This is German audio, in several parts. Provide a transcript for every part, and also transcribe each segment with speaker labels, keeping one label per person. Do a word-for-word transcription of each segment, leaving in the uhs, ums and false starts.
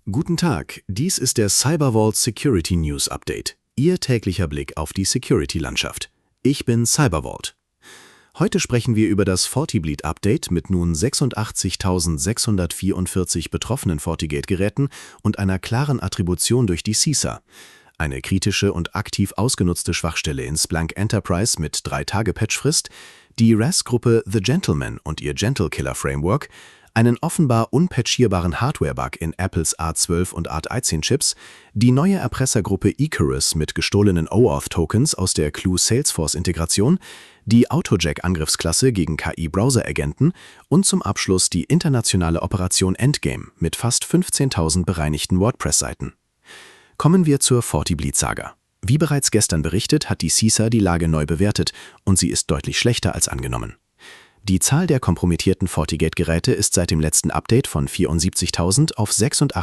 Speaker 1: Guten Tag, dies ist der CyberVault Security News Update, Ihr täglicher Blick auf die Security-Landschaft. Ich bin CyberVault. Heute sprechen wir über das FortiBleed-Update mit nun sechsundachtzigtausendsechshundertvierundvierzig betroffenen FortiGate-Geräten und einer klaren Attribution durch die C I S A. Eine kritische und aktiv ausgenutzte Schwachstelle in Splunk Enterprise mit drei Tage Patchfrist, die R A S-Gruppe The Gentleman und ihr Gentle-Killer-Framework, einen offenbar unpatchierbaren Hardware-Bug in Apples A zwölf und A dreizehn Chips, die neue Erpressergruppe Icarus mit gestohlenen O Auth Tokens aus der Clue Salesforce-Integration, die Autojack-Angriffsklasse gegen K I-Browser-Agenten und zum Abschluss die internationale Operation Endgame mit fast fünfzehntausend bereinigten WordPress-Seiten. Kommen wir zur FortiBleed-Saga. Wie bereits gestern berichtet, hat die C I S A die Lage neu bewertet und sie ist deutlich schlechter als angenommen. Die Zahl der kompromittierten FortiGate-Geräte ist seit dem letzten Update von vierundsiebzigtausend auf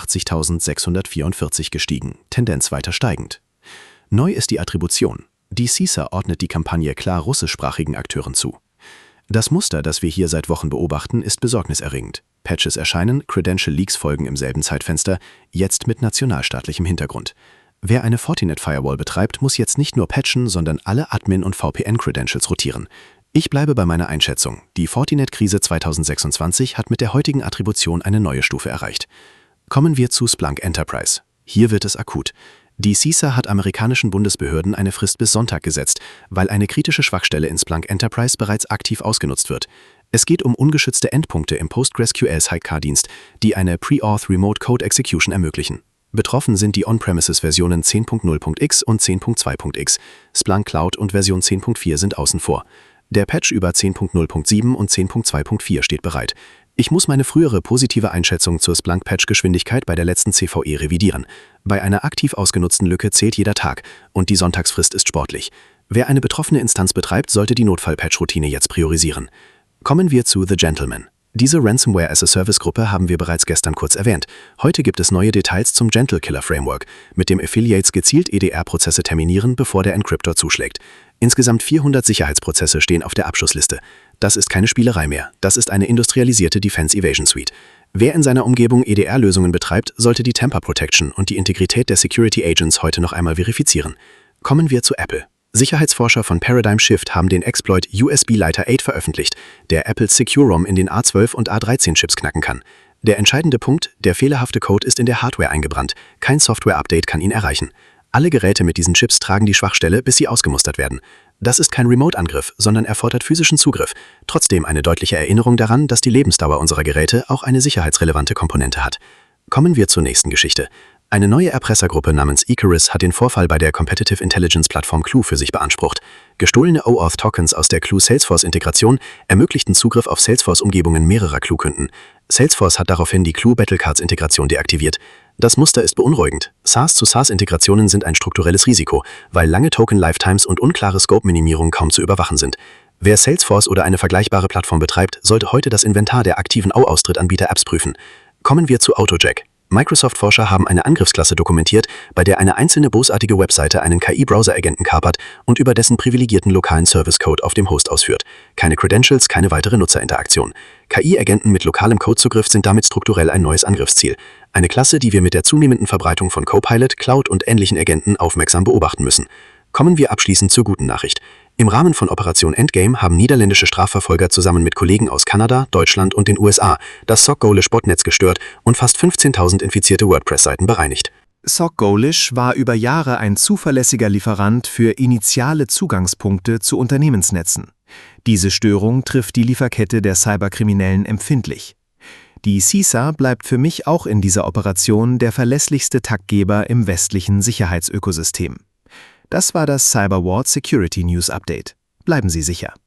Speaker 1: sechsundachtzigtausendsechshundertvierundvierzig gestiegen, Tendenz weiter steigend. Neu ist die Attribution. Die C I S A ordnet die Kampagne klar russischsprachigen Akteuren zu. Das Muster, das wir hier seit Wochen beobachten, ist besorgniserregend. Patches erscheinen, Credential Leaks folgen im selben Zeitfenster, jetzt mit nationalstaatlichem Hintergrund. Wer eine Fortinet-Firewall betreibt, muss jetzt nicht nur patchen, sondern alle Admin- und V P N-Credentials rotieren. Ich bleibe bei meiner Einschätzung. Die Fortinet-Krise zweitausendsechsundzwanzig hat mit der heutigen Attribution eine neue Stufe erreicht. Kommen wir zu Splunk Enterprise. Hier wird es akut. Die C I S A hat amerikanischen Bundesbehörden eine Frist bis Sonntag gesetzt, weil eine kritische Schwachstelle in Splunk Enterprise bereits aktiv ausgenutzt wird. Es geht um ungeschützte Endpunkte im PostgreSQL-Sidecar-Dienst, die eine Pre-Auth Remote Code Execution ermöglichen. Betroffen sind die On-Premises-Versionen zehn Punkt null Punkt x und zehn Punkt zwei Punkt x. Splunk Cloud und Version zehn Punkt vier sind außen vor. Der Patch über zehn Punkt null Punkt sieben und zehn Punkt zwei Punkt vier steht bereit. Ich muss meine frühere positive Einschätzung zur Splunk-Patch-Geschwindigkeit bei der letzten C V E revidieren. Bei einer aktiv ausgenutzten Lücke zählt jeder Tag und die Sonntagsfrist ist sportlich. Wer eine betroffene Instanz betreibt, sollte die Notfall-Patch-Routine jetzt priorisieren. Kommen wir zu The Gentleman. Diese Ransomware-as-a-Service-Gruppe haben wir bereits gestern kurz erwähnt. Heute gibt es neue Details zum Gentle-Killer-Framework, mit dem Affiliates gezielt E D R-Prozesse terminieren, bevor der Encryptor zuschlägt. Insgesamt vierhundert Sicherheitsprozesse stehen auf der Abschussliste. Das ist keine Spielerei mehr, das ist eine industrialisierte Defense Evasion Suite. Wer in seiner Umgebung E D R-Lösungen betreibt, sollte die Tamper Protection und die Integrität der Security Agents heute noch einmal verifizieren. Kommen wir zu Apple. Sicherheitsforscher von Paradigm Shift haben den Exploit U S B Lighter acht veröffentlicht, der Apples Secure ROM in den A zwölf und A dreizehn Chips knacken kann. Der entscheidende Punkt, der fehlerhafte Code ist in der Hardware eingebrannt. Kein Software-Update kann ihn erreichen. Alle Geräte mit diesen Chips tragen die Schwachstelle, bis sie ausgemustert werden. Das ist kein Remote-Angriff, sondern erfordert physischen Zugriff. Trotzdem eine deutliche Erinnerung daran, dass die Lebensdauer unserer Geräte auch eine sicherheitsrelevante Komponente hat. Kommen wir zur nächsten Geschichte. Eine neue Erpressergruppe namens Icarus hat den Vorfall bei der Competitive Intelligence-Plattform Clue für sich beansprucht. Gestohlene O Auth Tokens aus der Clue Salesforce-Integration ermöglichten Zugriff auf Salesforce-Umgebungen mehrerer Clue-Kunden. Salesforce hat daraufhin die Clue Battlecards-Integration deaktiviert. Das Muster ist beunruhigend. SaaS-zu-SaaS-Integrationen sind ein strukturelles Risiko, weil lange Token-Lifetimes und unklare Scope-Minimierung kaum zu überwachen sind. Wer Salesforce oder eine vergleichbare Plattform betreibt, sollte heute das Inventar der aktiven O Auth-Drittanbieter-Apps prüfen. Kommen wir zu Autojack. Microsoft-Forscher haben eine Angriffsklasse dokumentiert, bei der eine einzelne bösartige Webseite einen K I-Browser-Agenten kapert und über dessen privilegierten lokalen Service-Code auf dem Host ausführt. Keine Credentials, keine weitere Nutzerinteraktion. K I-Agenten mit lokalem Codezugriff sind damit strukturell ein neues Angriffsziel. Eine Klasse, die wir mit der zunehmenden Verbreitung von Copilot, Cloud und ähnlichen Agenten aufmerksam beobachten müssen. Kommen wir abschließend zur guten Nachricht. Im Rahmen von Operation Endgame haben niederländische Strafverfolger zusammen mit Kollegen aus Kanada, Deutschland und den U S A das SockGhoulish-Botnetz gestört und fast fünfzehntausend infizierte WordPress-Seiten bereinigt.
Speaker 2: SockGhoulish war über Jahre ein zuverlässiger Lieferant für initiale Zugangspunkte zu Unternehmensnetzen. Diese Störung trifft die Lieferkette der Cyberkriminellen empfindlich. Die C I S A bleibt für mich auch in dieser Operation der verlässlichste Taktgeber im westlichen Sicherheitsökosystem. Das war das CyberVault Security News Update. Bleiben Sie sicher.